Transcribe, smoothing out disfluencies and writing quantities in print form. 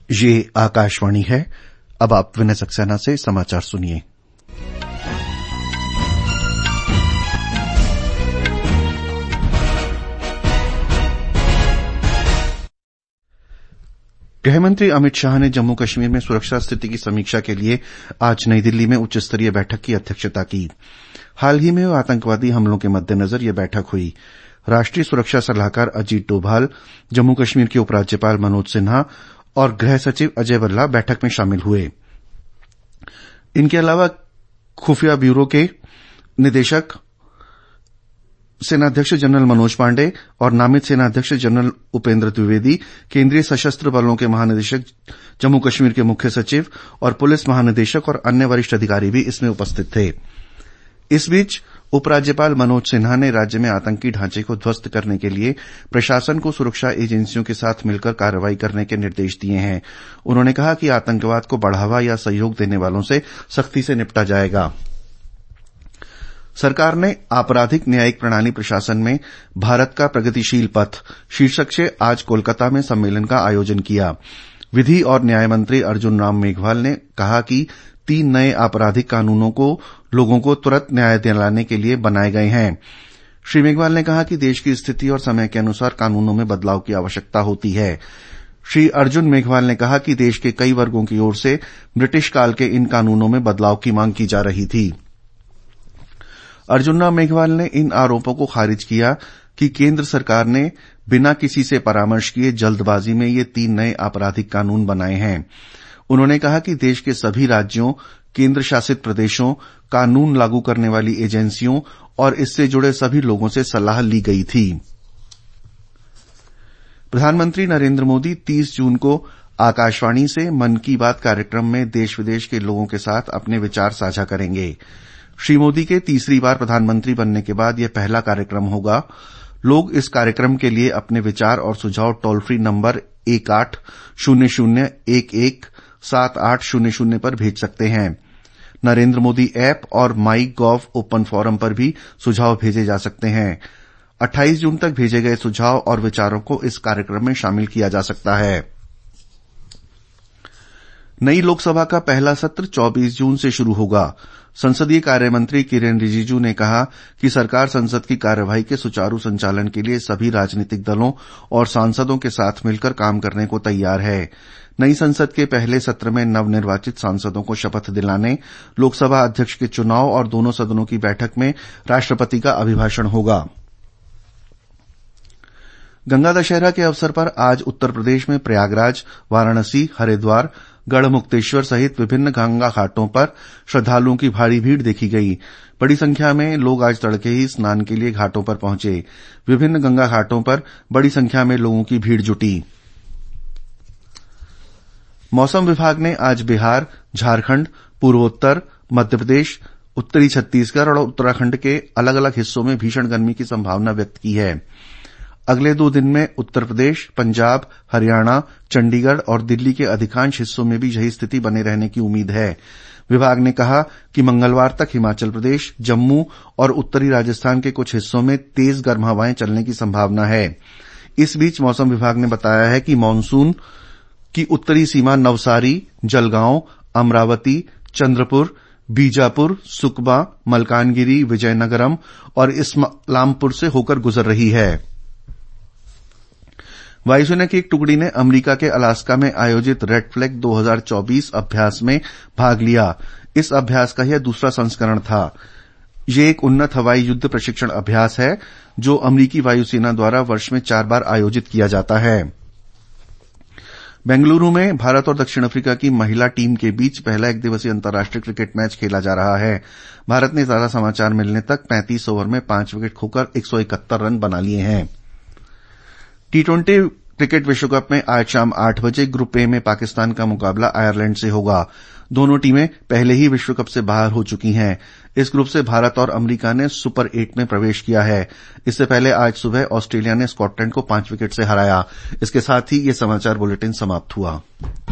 ये आकाशवाणी है। अब आप विनय सक्सेना से समाचार सुनिए। गृहमंत्री अमित शाह ने जम्मू कश्मीर में सुरक्षा स्थिति की समीक्षा के लिए आज नई दिल्ली में उच्च स्तरीय बैठक की अध्यक्षता की। हाल ही में हुए आतंकवादी हमलों के मद्देनजर यह बैठक हुई। राष्ट्रीय सुरक्षा सलाहकार अजीत डोभाल, जम्मू कश्मीर के उपराज्यपाल मनोज सिन्हा और गृह सचिव अजय भल्ला बैठक में शामिल हुए। इनके अलावा खुफिया ब्यूरो के निदेशक सेनाध्यक्ष जनरल मनोज पांडे और नामित सेनाध्यक्ष जनरल उपेंद्र द्विवेदी, केंद्रीय सशस्त्र बलों के महानिदेशक, जम्मू कश्मीर के मुख्य सचिव और पुलिस महानिदेशक और अन्य वरिष्ठ अधिकारी भी इसमें उपस्थित थे। इस बीच उपराज्यपाल मनोज सिन्हा ने राज्य में आतंकी ढांचे को ध्वस्त करने के लिए प्रशासन को सुरक्षा एजेंसियों के साथ मिलकर कार्रवाई करने के निर्देश दिए हैं। उन्होंने कहा कि आतंकवाद को बढ़ावा या सहयोग देने वालों से सख्ती से निपटा जाएगा। सरकार ने आपराधिक न्यायिक प्रणाली प्रशासन में भारत का प्रगतिशील पथ शीर्षक से आज कोलकाता में सम्मेलन का आयोजन किया। विधि और न्याय मंत्री अर्जुन राम मेघवाल ने कहा कि 3 नए आपराधिक कानूनों को लोगों को तुरंत न्याय दिलाने के लिए बनाए गए हैं। श्री मेघवाल ने कहा कि देश की स्थिति और समय के अनुसार कानूनों में बदलाव की आवश्यकता होती है। श्री अर्जुन मेघवाल ने कहा कि देश के कई वर्गों की ओर से ब्रिटिश काल के इन कानूनों में बदलाव की मांग की जा रही थी। अर्जुन राम मेघवाल ने इन आरोपों को खारिज किया कि केंद्र सरकार ने बिना किसी से परामर्श किए जल्दबाजी में ये 3 नए आपराधिक कानून बनाए हैं। उन्होंने कहा कि देश के सभी राज्यों, केंद्र शासित प्रदेशों, कानून लागू करने वाली एजेंसियों और इससे जुड़े सभी लोगों से सलाह ली गई थी। प्रधानमंत्री नरेंद्र मोदी 30 जून को आकाशवाणी से मन की बात कार्यक्रम में देश विदेश के लोगों के साथ अपने विचार साझा करेंगे। श्री मोदी के तीसरी बार प्रधानमंत्री बनने के बाद यह पहला कार्यक्रम होगा। लोग इस कार्यक्रम के लिए अपने विचार और सुझाव टोल फ्री नंबर 1800117800 पर भेज सकते हैं। नरेंद्र मोदी ऐप और माई गॉव ओपन फोरम पर भी सुझाव भेजे जा सकते हैं। 28 जून तक भेजे गए सुझाव और विचारों को इस कार्यक्रम में शामिल किया जा सकता है। नई लोकसभा का पहला सत्र 24 जून से शुरू होगा। संसदीय कार्य मंत्री किरेन रिजिजू ने कहा कि सरकार संसद की कार्यवाही के सुचारू संचालन के लिए सभी राजनीतिक दलों और सांसदों के साथ मिलकर काम करने को तैयार है। नई संसद के पहले सत्र में नवनिर्वाचित सांसदों को शपथ दिलाने, लोकसभा अध्यक्ष के चुनाव और दोनों सदनों की बैठक में राष्ट्रपति का अभिभाषण होगा। गंगा दशहरा के अवसर पर आज उत्तर प्रदेश में प्रयागराज, वाराणसी, हरिद्वार, गढ़मुक्तेश्वर सहित विभिन्न गंगा घाटों पर श्रद्धालुओं की भारी भीड़ देखी गई। बड़ी संख्या में लोग आज तड़के ही स्नान के लिए घाटों पर पहुंचे। विभिन्न गंगा घाटों पर बड़ी संख्या में लोगों की भीड़ जुटी। मौसम विभाग ने आज बिहार, झारखंड, पूर्वोत्तर, मध्य प्रदेश, उत्तरी छत्तीसगढ़ और उत्तराखंड के अलग अलग हिस्सों में भीषण गर्मी की संभावना व्यक्त की है। अगले 2 दिन में उत्तर प्रदेश, पंजाब, हरियाणा, चंडीगढ़ और दिल्ली के अधिकांश हिस्सों में भी यही स्थिति बने रहने की उम्मीद है। विभाग ने कहा कि मंगलवार तक हिमाचल प्रदेश, जम्मू और उत्तरी राजस्थान के कुछ हिस्सों में तेज गर्म हवाएं चलने की संभावना है। इस बीच मौसम विभाग ने बताया है कि मानसून की उत्तरी सीमा नवसारी, जलगांव, अमरावती, चंद्रपुर, बीजापुर, सुकमा, मलकानगिरी, विजयनगरम और इस्लामपुर से होकर गुजर रही है। वायुसेना की एक टुकड़ी ने अमेरिका के अलास्का में आयोजित रेड फ्लैग 2024 अभ्यास में भाग लिया। इस अभ्यास का यह दूसरा संस्करण था। यह एक उन्नत हवाई युद्ध प्रशिक्षण अभ्यास है जो अमेरिकी वायुसेना द्वारा वर्ष में 4 बार आयोजित किया जाता है। बेंगलुरु में भारत और दक्षिण अफ्रीका की महिला टीम के बीच पहला 1 दिवसीय अंतर्राष्ट्रीय क्रिकेट मैच खेला जा रहा है। भारत ने ज्यादा समाचार मिलने तक 35 ओवर में 5 विकेट खोकर 171 रन बना लिए हैं। T20 क्रिकेट विश्व कप में आज शाम 8 बजे ग्रुप ए में पाकिस्तान का मुकाबला आयरलैंड से होगा। दोनों टीमें पहले ही विश्व कप से बाहर हो चुकी हैं। इस ग्रुप से भारत और अमेरिका ने सुपर 8 में प्रवेश किया है। इससे पहले आज सुबह ऑस्ट्रेलिया ने स्कॉटलैंड को 5 विकेट से हराया। इसके साथ ही ये समाचार बुलेटिन समाप्त हुआ।